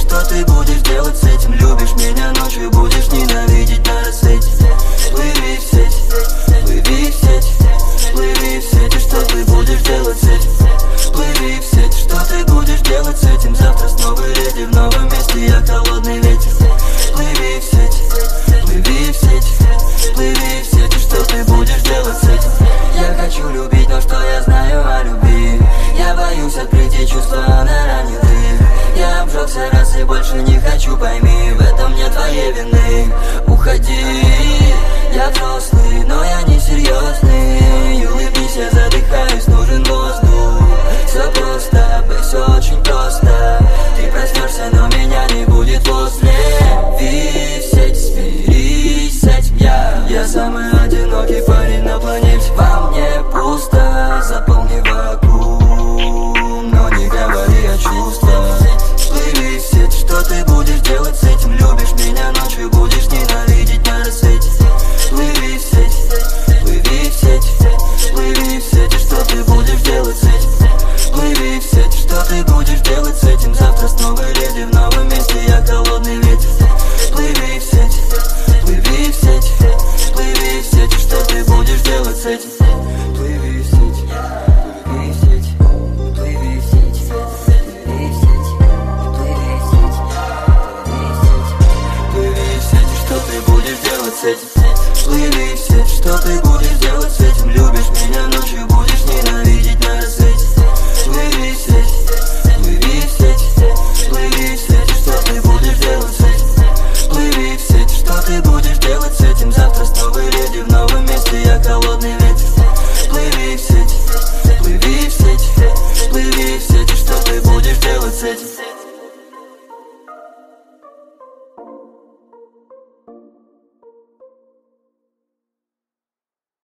что ты будешь делать с этим? Любишь меня ночью, будешь ненавидеть на рассвете. Плыви в сеть, плыви в сеть, плыви в сеть. И что ты будешь делать с этим? Плыви в сеть, что ты будешь делать с этим? Завтра снова леди в новом месте, я холодный ветер. Плыви в сеть, плыви в сеть, плыви в сеть. И что ты будешь делать с этим? Я хочу любить, но что я знаю о любви? Я боюсь открыть эти чувства, она ранит их. Я обжегся раз и больше не хочу, пойми, в этом нет твоей вины. Уходи, я взрослый, но я не серьезный. Улыбнись, я задыхаюсь, нужен воздух. Все просто, все очень просто. Ты проснешься, но меня не будет после. Плыви в сеть, смирись с этим. Я самый одинокий парень на планете. Во мне пусто, заполни вакуум, но не говори о чувствах. Плыви в сеть, что ты будешь делать с этим? Любишь меня ночью, будешь ненавидеть на рассвете. Плыви в сеть, плыви в сеть, плыви в сеть. И что ты будешь делать с этим? Плыви в сеть, что ты будешь делать с этим? Завтра снова леди в новом месте, я холодный ветер. Плыви в сеть, плыви в сеть, плыви в сеть. И что ты будешь делать с этим? Плыви в сеть, плыви в сеть, плыви в сеть, плыви в сеть, плыви в сеть, плыви в сеть. И что ты будешь делать с этим? Плыви в сеть, что ты будешь делать с этим?